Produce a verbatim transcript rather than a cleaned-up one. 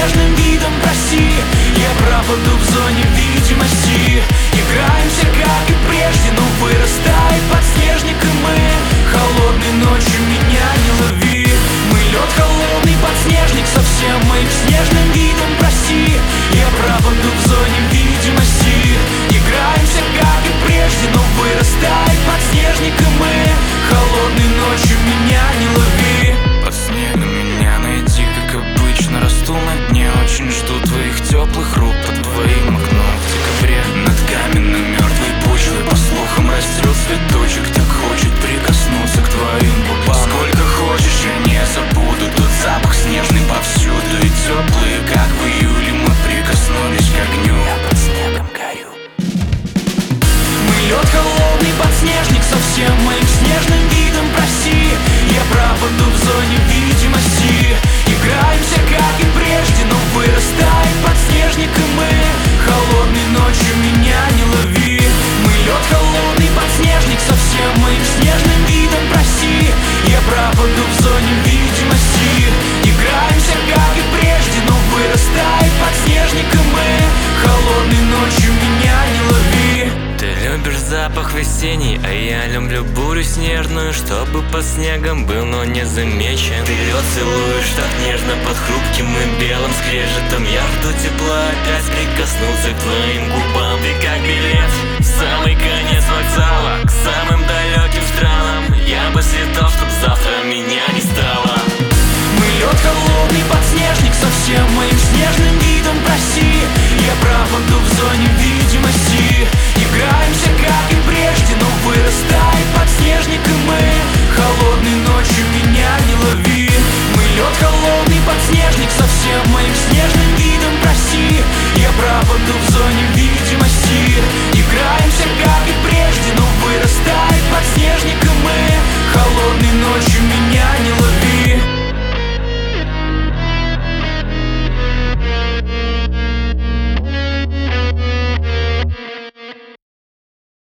снежным видом, прости. Я пропаду в зоне видимости. Играемся, как и прежде, но вырастает подснежник, и мы холодной ночью меня не лови. Мы лед холодный подснежник, совсем моим снежным видом, прости. Я пропаду в зоне видимости. Играемся, как и прежде, но вырастает подснежник, и мы холодной ночью меня не лови. Под снегом меня найди, как обычно. Расту на дне, очень жду твоих теплых рук под твоим окном в декабре. Над каменной мертвой почвой, по слухам, расцвел цветочек. Так хочет прикоснуться к твоим губам. Сколько хочешь, я не забуду тот запах снежный повсюду. И теплый, как в июле, мы прикоснулись к огню. Я под снегом горю. Мы лед холодный подснежник, совсем моим снежным видом, прости. Я пропаду в зоне видимости. Играемся, как и прежде, но вырастает подснежник, и мы холодной ночью меня не лови. Мы лед холодный подснежник, совсем моим снежным видом, прости. Я пропаду в зоне видимости. Играемся, как и прежде, но вырастает подснежник, и мы холодной ночью меня не лови. Ты любишь запах весенний, а я люблю бурю снежную, чтобы под снегом был, но не замечен. Ты лед целуешь так нежно под хрупким и белым скрежетом. Я жду тепла, опять прикоснуться к твоим губам. Ты